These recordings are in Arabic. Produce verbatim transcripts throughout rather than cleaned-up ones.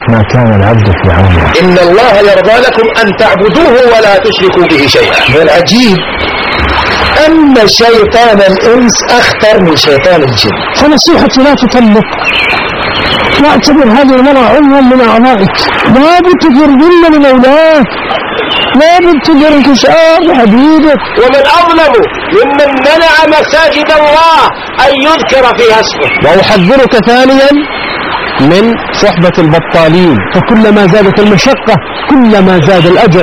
ما كان العبد في عون. إن الله يرضى لكم أن تعبدوه ولا تشركوا به شيئا. والعجيب أن شيطان الإنس أخطر من شيطان الجن. فنصيحتي لا تكلف، واعتبر هذه المرأة عضوا من أعضائك، لا بد تجربن من أولاك، لا بد تجر انكسار حبيبك. ومن أظلم ممن منع مساجد الله أن يذكر فيها اسمه. وأحذرك ثانيا من صحبة البطالين، فكلما زادت المشقة كلما زاد الأجر.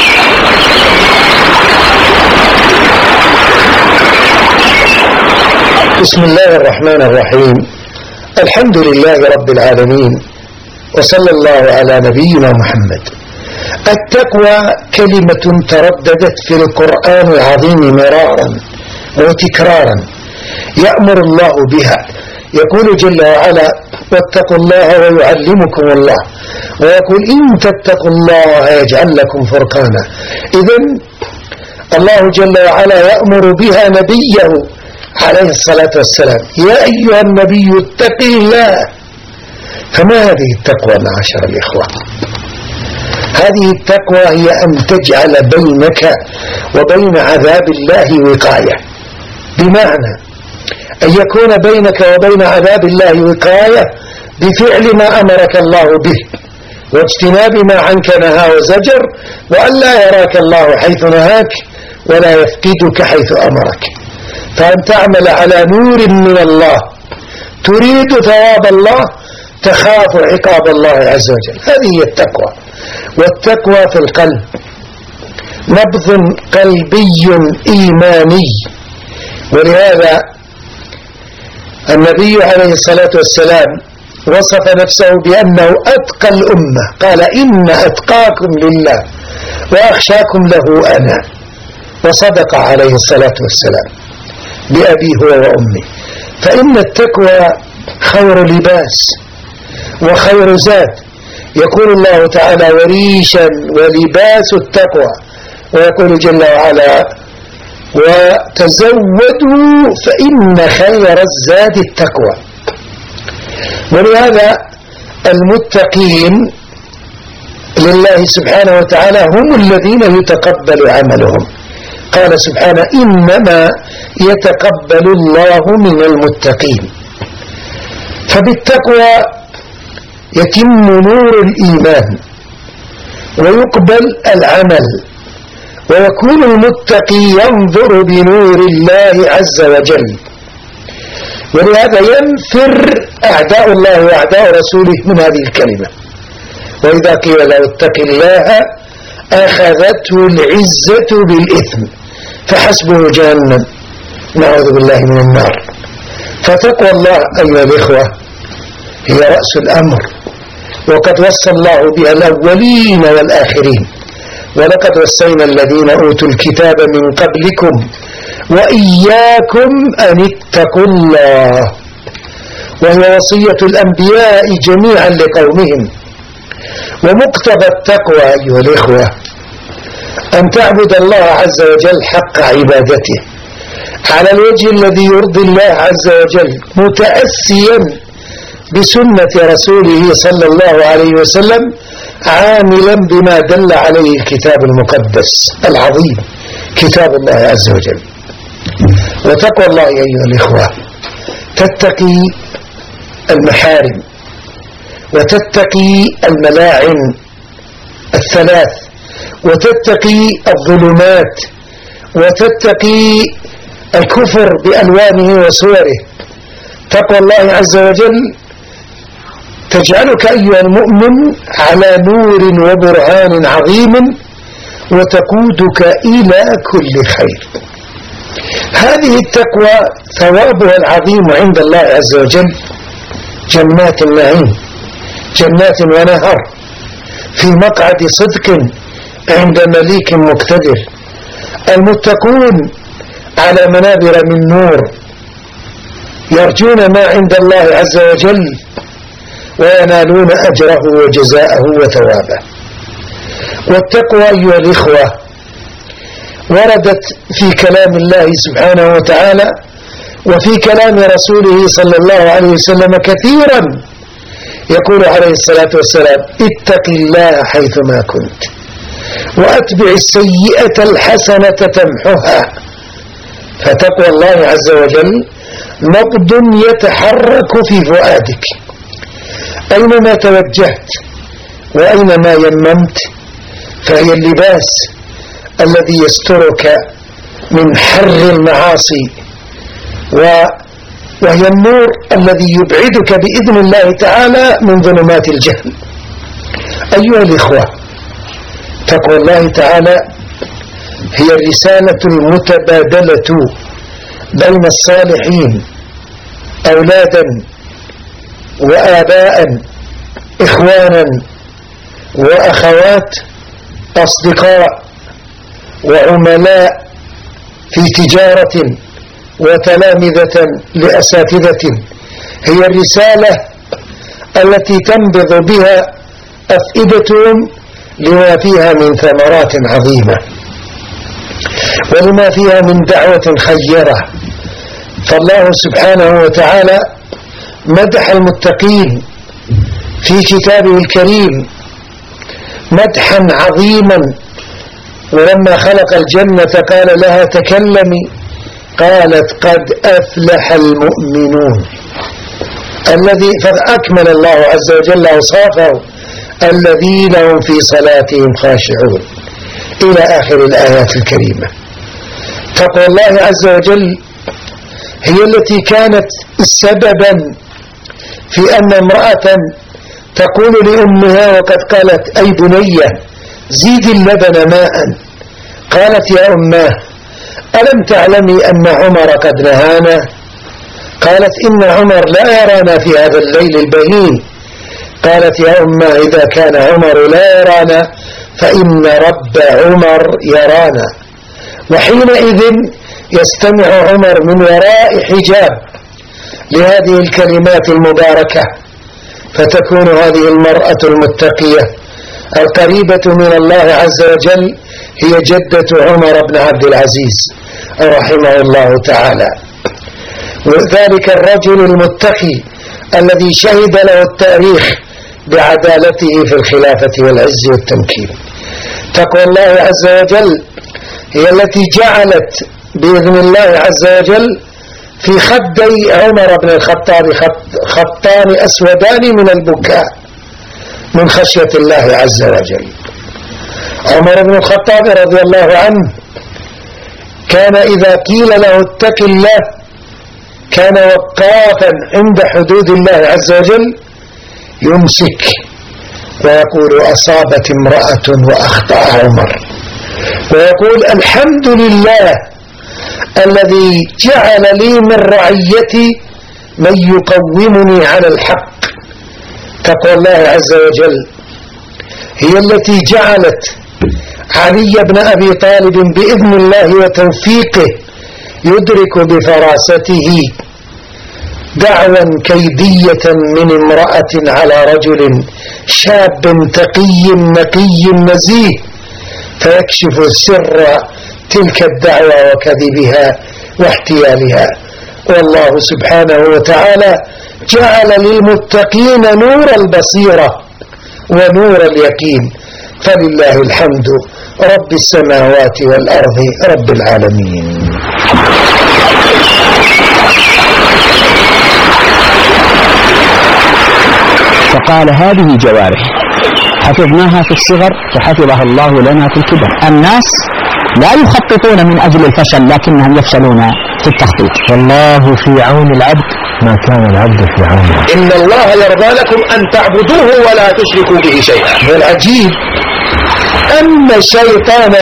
بسم الله الرحمن الرحيم. الحمد لله رب العالمين، وصلى الله على نبينا محمد. التقوى كلمة ترددت في القرآن العظيم مرارا وتكرارا، يأمر الله بها، يقول جل وعلا: واتقوا الله ويعلمكم الله، ويقول: إن تتقوا الله يجعل لكم فرقانا. إذن الله جل وعلا يأمر بها نبيه عليه الصلاة والسلام: يا أيها النبي اتق الله. فما هذه التقوى معاشر الإخوة؟ هذه التقوى هي أن تجعل بينك وبين عذاب الله وقاية، بمعنى أن يكون بينك وبين عذاب الله وقاية بفعل ما أمرك الله به، واجتناب ما عنك نهى وزجر، وأن لا يراك الله حيث نهاك ولا يفقدك حيث أمرك. فأن تعمل على نور من الله، تريد ثواب الله، تخاف عقاب الله عز وجل. هذه هي التقوى. والتقوى في القلب نبض قلبي إيماني، ولهذا النبي عليه الصلاة والسلام وصف نفسه بأنه أتقى الأمة، قال: إن أتقاكم لله وأخشاكم له أنا. وصدق عليه الصلاة والسلام بأبي هو وأمي. فإن التقوى خير لباس وخير زاد. يقول الله تعالى: وريشا ولباس التقوى. ويقول جل وعلا: وتزودوا فإن خير الزاد التقوى. ولهذا المتقين لله سبحانه وتعالى هم الذين يتقبل عملهم. قال سبحانه: إنما يتقبل الله من المتقين. فبالتقوى يتم نور الإيمان ويقبل العمل، ويكون المتقي ينظر بنور الله عز وجل. ولهذا ينفر أعداء الله وأعداء رسوله من هذه الكلمة. وإذا قيل له اتق الله أخذته العزة بالإثم فحسبه جهنم، نعوذ بالله من النار. فتقوى الله أيها الإخوة هي رأس الأمر، وقد وصى الله بها الأولين والآخرين: ولقد وصينا الذين أوتوا الكتاب من قبلكم وإياكم أن اتقوا الله. وهي وصية الأنبياء جميعا لقومهم. ومقتضى التقوى أيها الإخوة أن تعبد الله عز وجل حق عبادته على الوجه الذي يرضي الله عز وجل، متأسيا بسنة رسوله صلى الله عليه وسلم، عاملا بما دل عليه الكتاب المقدس العظيم كتاب الله عز وجل. وتقوى الله أيها الإخوة تتقي المحارم، وتتقي الملاعن الثلاث، وتتقي الظلمات، وتتقي الكفر بألوانه وصوره. تقوى الله عز وجل تجعلك أيها المؤمن على نور وبرهان عظيم، وتقودك إلى كل خير. هذه التقوى ثوابها العظيم عند الله عز وجل جنات النعيم، جنات ونهر في مقعد صدق عند مليك مقتدر. المتقون على منابر من نور يرجون ما عند الله عز وجل وينالون أجره وجزاءه وثوابه. والتقوى أيها الإخوة وردت في كلام الله سبحانه وتعالى وفي كلام رسوله صلى الله عليه وسلم كثيرا يقول عليه الصلاة والسلام اتق الله حيثما كنت وأتبع السيئة الحسنة تمحها. فتقوى الله عز وجل نبض يتحرك في فؤادك أينما توجهت وأينما يممت، فهي اللباس الذي يسترك من حر المعاصي، وهي النور الذي يبعدك بإذن الله تعالى من ظلمات الجهل. أيها الإخوة، تقوى الله تعالى هي الرسالة المتبادلة بين الصالحين أولادا وآباء، إخوانا وأخوات، أصدقاء وعملاء في تجارة وتلامذة لأساتذة. هي الرسالة التي تنبض بها أفئدتهم لما فيها من ثمرات عظيمة ولما فيها من دعوة خيرة. فالله سبحانه وتعالى مدح المتقين في كتابه الكريم مدحا عظيما، ولما خلق الجنة قال لها تكلمي، قالت قد أفلح المؤمنون الذي فأكمل الله عز وجل أوصافه الذين هم في صلاتهم خاشعون إلى آخر الآيات الكريمة. تقوى الله عز وجل هي التي كانت سببا في أن امرأة تقول لأمها وقد قالت أي بنية زيدي اللبن ماء، قالت يا أماه ألم تعلمي أن عمر قد نهانا؟ قالت إن عمر لا يرانا في هذا الليل البهيم. قالت يا أماه إذا كان عمر لا يرانا فإن رب عمر يرانا. وحينئذ يستمع عمر من وراء حجاب لهذه الكلمات المباركة، فتكون هذه المرأة المتقية القريبة من الله عز وجل هي جدة عمر بن عبد العزيز رحمه الله تعالى، وذلك الرجل المتقي الذي شهد له التاريخ بعدالته في الخلافة والعز والتمكين. تقوى الله عز وجل هي التي جعلت بإذن الله عز وجل في خدي عمر بن الخطاب خطان أسودان من البكاء من خشية الله عز وجل. عمر بن الخطاب رضي الله عنه كان إذا قيل له اتق الله كان وقافا عند حدود الله عز وجل يمسك ويقول أصابت امرأة وأخطأ عمر، ويقول الحمد لله الذي جعل لي من رعيتي من يقومني على الحق. تقوى الله عز وجل هي التي جعلت علي بن أبي طالب بإذن الله وتوفيقه يدرك بفراسته دعوى كيدية من امرأة على رجل شاب تقي نقي نزيه، فيكشف سر تلك الدعوة وكذبها واحتيالها. والله سبحانه وتعالى جعل للمتقين نور البصيرة ونور اليقين، فلله الحمد رب السماوات والأرض رب العالمين. فقال هذه جوارح حفظناها في الصغر فحفظها الله لنا في الكبر. الناس لا يخططون من أجل الفشل لكنهم يفشلون في التخطيط. والله في عون العبد ما كان العبد في عونه. إن الله يرضى لكم أن تعبدوه ولا تشركوا به شيئا. والعجيب أن الشيطان